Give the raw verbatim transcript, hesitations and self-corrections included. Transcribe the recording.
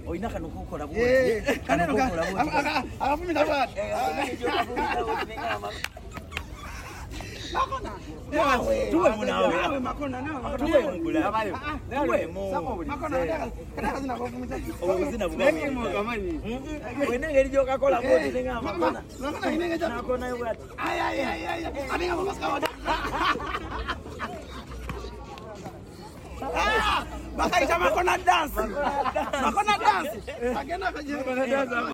Oina kanuko la bure. Kaneno ka. Akafumita bwana. Makona. Tuwe munawe. Nawe makona nawe. Tuwe mugula. Tuwe mo. Makona nataka nataka zina kufumita. Obuzina bugabo. Nenge mo kamani. Wene ngeri joka kola bodi nenga makona. Makona inenge cha. Nakona yobati. Ay ay ay ay. Aninga mamaska wada. Ah! Bakaita makona dance. Makona dance. Agena kaje.